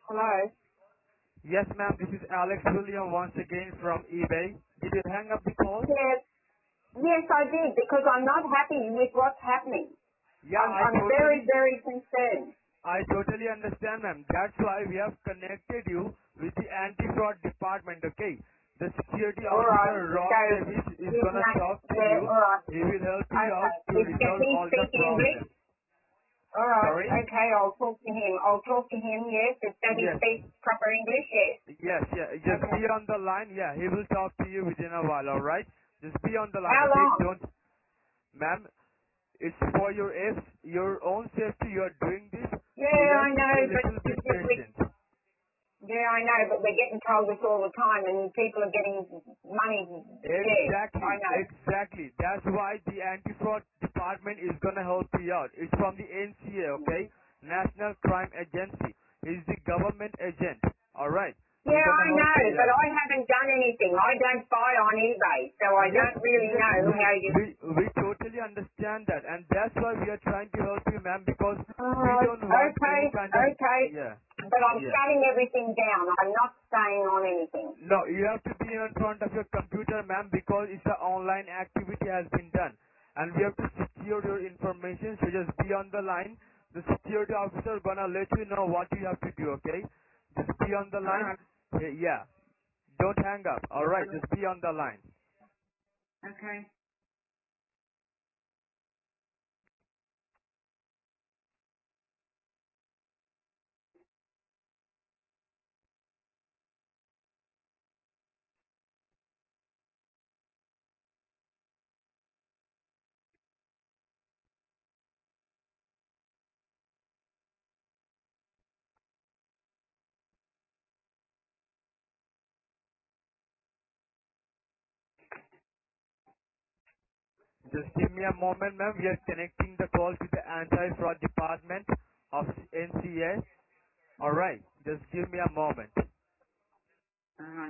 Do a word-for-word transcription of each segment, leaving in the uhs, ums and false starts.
Hello? Yes, ma'am. This is Alex William once again from eBay. Did you hang up the call? Yes. Yes, I did, because I'm not happy with what's happening. Yeah, I'm, I I'm very, totally, very concerned. I totally understand, ma'am. That's why we have connected you with the anti-fraud department. Okay. The security All right. officer Rob So, Davis is his gonna name, talk to yeah, you. all right. He will help you out Okay. to Is, does resolve he all the speak English? problems. All right. Sorry? Okay, I'll talk to him. I'll talk to him, yes. Does does he Yes. speak proper English? Yes. Yes, yeah. Just Okay. be on the line. Yeah, he will talk to you within a while. All right. Just be on the line. How Okay. long? Don't, ma'am. It's for your if your own safety you are doing this, so Yeah, you I have to know, be a but little we, bit we, patient. yeah, I know, but we're getting told this all the time, and people are getting money. Yeah, I Exactly, know. exactly. That's why the anti-fraud department is gonna help you out. It's from the N C A, okay? National Crime Agency. He's the government agent. Alright. He's Yeah, I gonna help know, you but out. I haven't done anything. I don't buy on eBay, so I Yes, don't really yes, know we, how you... we, we totally understand that, and that's why we are trying to help you, ma'am, because we Alright, don't want okay, any kind of, okay. yeah, But I'm yeah. shutting everything down. I'm not staying on anything. No, you have to be in front of your computer, ma'am, because it's an online activity has been done. And we have to secure your information, so just be on the line. The security officer gonna let you know what you have to do, okay? Just be on the line. Alright, Hey, yeah. Don't hang up, alright? Just be on the line. okay. Just give me a moment, ma'am. We are connecting the call to the anti-fraud department of N C A. Alright, just give me a moment. Alright.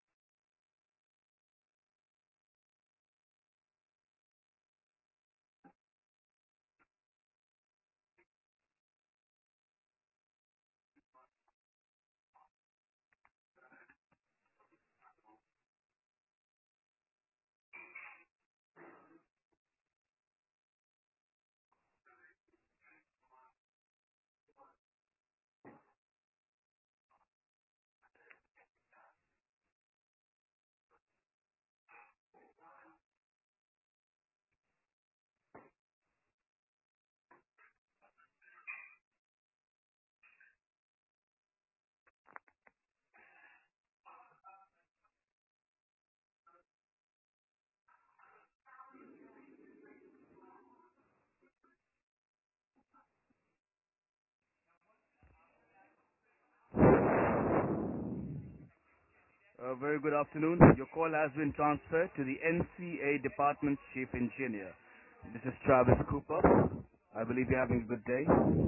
A very good afternoon. Your call has been transferred to the N C A Department's Chief Engineer. This is Travis Cooper. I believe you're having a good day.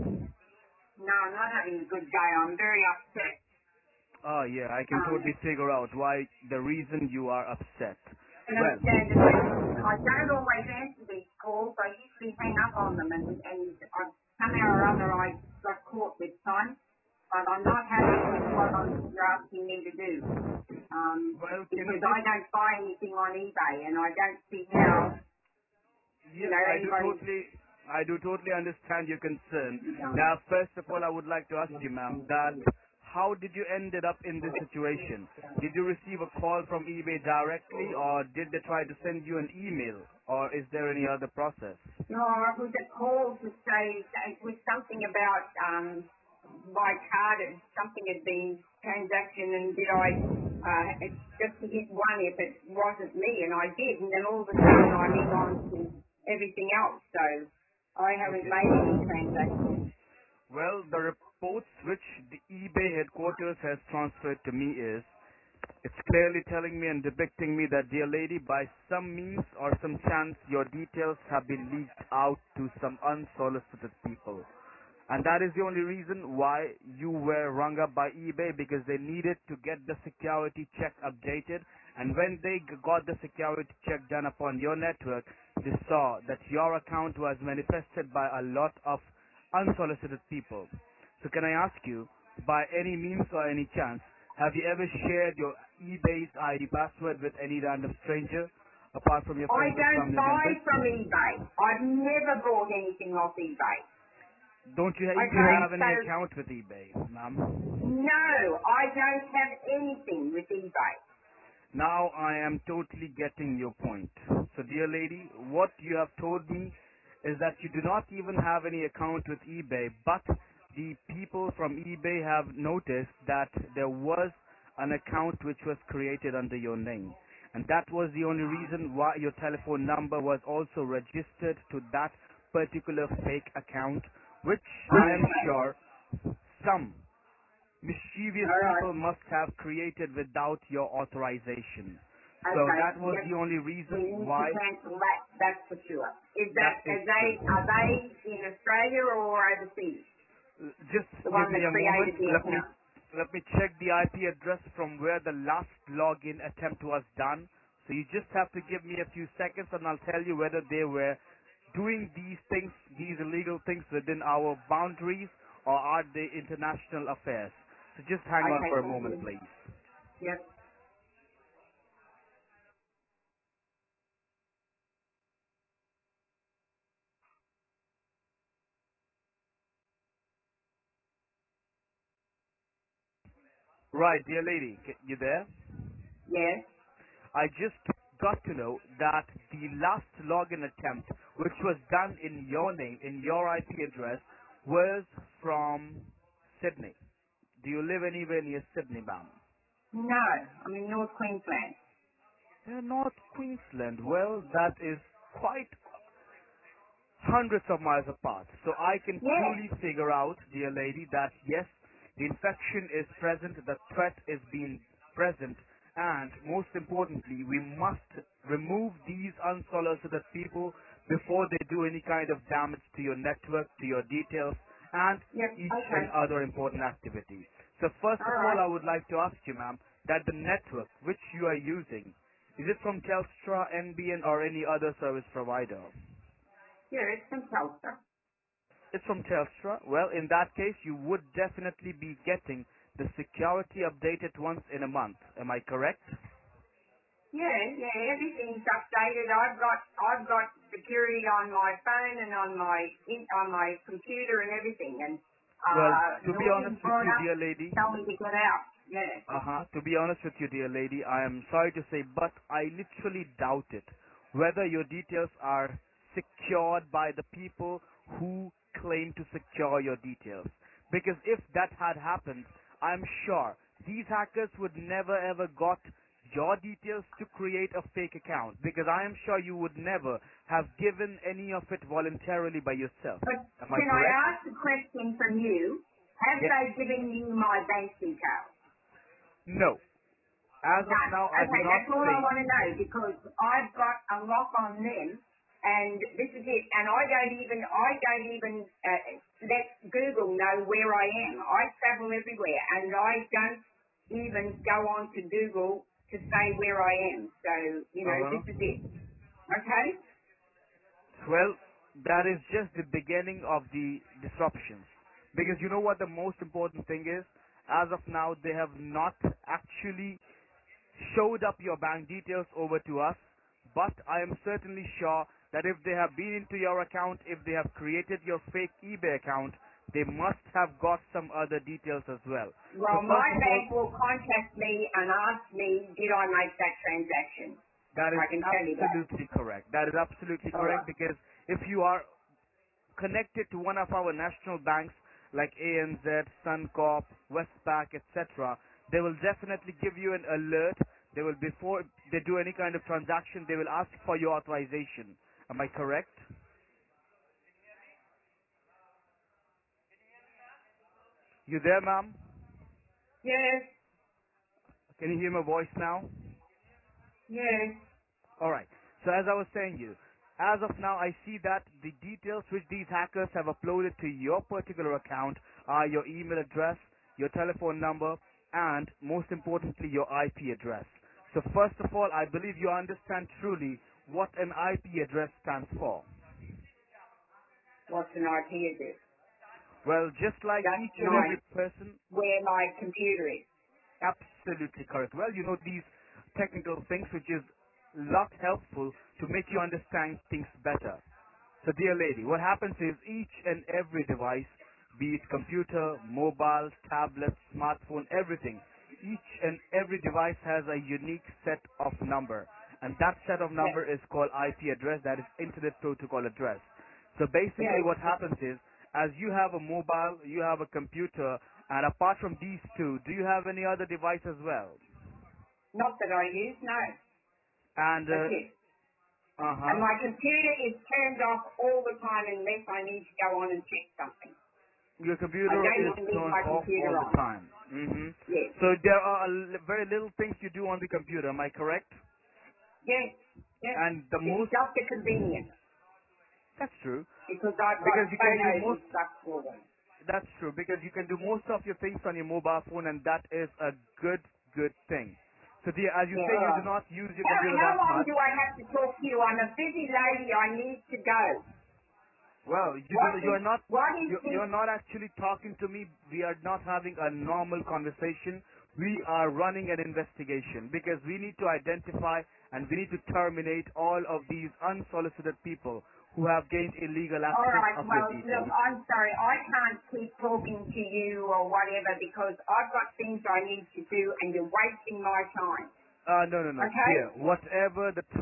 No, I'm not having a good day. I'm very upset. Ah, yeah, I can Um, totally figure out why the reason you are upset. I don't Well, understand the reason. I don't always answer these calls. I usually hang up on them, and, and I, somehow or other I got caught this time. But I'm not happy with what I'm, you're asking me to do. Um, well, can you because I please? don't buy anything on eBay, and I don't see how, you Yeah, know, I do anybody... totally, I do totally understand your concern. Now, first of all, I would like to ask you, ma'am, that how did you ended up in this situation? Did you receive a call from eBay directly, or did they try to send you an email, or is there any other process? No, it was a call to say, it was something about um, my card, and something had been transaction, and did I uh, it- just to hit one if it wasn't me, and I did, and then all of a sudden I'm in on to everything else, so I haven't Okay. made any transactions. Well, the reports which the eBay headquarters has transferred to me is, it's clearly telling me and depicting me that, dear lady, by some means or some chance, your details have been leaked out to some unsolicited people. And that is the only reason why you were rung up by eBay, because they needed to get the security check updated. And when they g- got the security check done upon your network, they saw that your account was manifested by a lot of unsolicited people. So can I ask you, by any means or any chance, have you ever shared your eBay's I D password with any random stranger apart from your I friends or don't family buy members? from eBay. I've never bought anything off eBay. Don't you even Okay, have any so account with eBay, ma'am? no, I don't have anything with eBay. Now I am totally getting your point. So dear lady, what you have told me is that you do not even have any account with eBay, but the people from eBay have noticed that there was an account which was created under your name. And that was the only reason why your telephone number was also registered to that particular fake account, which I am Okay, sure some mischievous all right. people must have created without your authorization. So Okay, that was yep. the only We reason need to why cancel that, that's for sure. Is that, that is are they, true. are they in Australia or overseas? Just The give one me that a moment. created the Let me account? let me check the I P address from where the last login attempt was done. So you just have to give me a few seconds and I'll tell you whether they were doing these things, these illegal things within our boundaries or are they international affairs. So just hang on Okay, for a thank moment, you. please. Yep. Right, dear lady, c- you there? Yes. I just got to know that the last login attempt, which was done in your name, in your I P address, was from Sydney. Do you live anywhere near Sydney, ma'am? No, I'm in North Queensland. Uh, North Queensland. Well, that is quite hundreds of miles apart. So I can Yes. truly figure out, dear lady, that yes, the infection is present, the threat is being present, and most importantly, we must remove these unsolicited people before they do any kind of damage to your network, to your details, and Yep. each Okay. and other important activity. So first All of all, right. I would like to ask you, ma'am, that the network which you are using, is it from Telstra, N B N, or any other service provider? Yeah, it's from Tulsa. It's from Telstra. Well, in that case, you would definitely be getting the security updated once in a month. Am I correct? Yeah, yeah, everything's updated. I've got I've got security on my phone and on my in, on my computer and everything. And Well, uh, to be honest Norton's with brought you, up, dear lady, tell me to get out. Yeah. uh-huh, to be honest with you, dear lady, I am sorry to say, but I literally doubt it. Whether your details are secured by the people who claim to secure your details. Because if that had happened, I'm sure these hackers would never ever got your details to create a fake account. Because I am sure you would never have given any of it voluntarily by yourself. But Am I can I correct? ask a question from you? Have Yeah. they given you my bank details? No. As of None. now, I do Okay, not that's all I think. want to know because I've got a lock on them, and this is it. And I don't even I don't even uh, let Google know where I am. I travel everywhere, and I don't even go on to Google to say where I am. So you know, Uh-huh. this is it. Okay. Well, that is just the beginning of the disruptions. Because you know what the most important thing is? As of now, they have not actually showed up your bank details over to us, but I am certainly sure that if they have been into your account, if they have created your fake eBay account, they must have got some other details as well. So Well, my first of all, bank will contact me and ask me, did I make that transaction? that is I can tell you that. absolutely correct. That is absolutely All correct right. because if you are connected to one of our national banks like A N Z, Suncorp, Westpac, et cetera, they will definitely give you an alert. They will, before they do any kind of transaction, they will ask for your authorization. Am I correct? You there, ma'am? Yes. Can you hear my voice now? Yes. Alright. So as I was saying you, as of now I see that the details which these hackers have uploaded to your particular account are your email address, your telephone number, and most importantly your I P address. So first of all, I believe you understand truly what an I P address stands for. What's an I P address? Well, just like That's each and my every person, where my computer is. absolutely correct. Well, you know these technical things which is lot helpful to make you understand things better. So dear lady, what happens is each and every device, be it computer, mobile, tablet, smartphone, everything, each and every device has a unique set of number. And that set of Yes. number is called I P address, that is Internet Protocol address. So basically Yes. what happens is, as you have a mobile, you have a computer, and apart from these two, do you have any other device as well? Not that I use, no. And, That's uh, it. And uh-huh. my computer is turned off all the time unless I need to go on and check something. Your I computer don't is even leave turned my off computer all the on. time. hmm Yes. So there are a li- very little things you do on the computer, am I correct? Yes. Yes. And the It's most, just a convenience that's true, because I've got because you can do photos and most, stuff for them. that's true, because you can do most of your things on your mobile phone, and that is a good, good thing. So dear, as you Yeah, say, all you do right. not use your How, computer how that long much. do I have to talk to you? I'm a busy lady. I need to go. Well, you What do, you is, are not what is you, the, you're not actually talking to me. We are not having a normal conversation. We are running an investigation because we need to identify and we need to terminate all of these unsolicited people who have gained illegal all access right, of your well, look, details. I'm sorry. I can't keep talking to you or whatever because I've got things I need to do and you're wasting my time. Uh, no, no, no, Okay? dear. Whatever the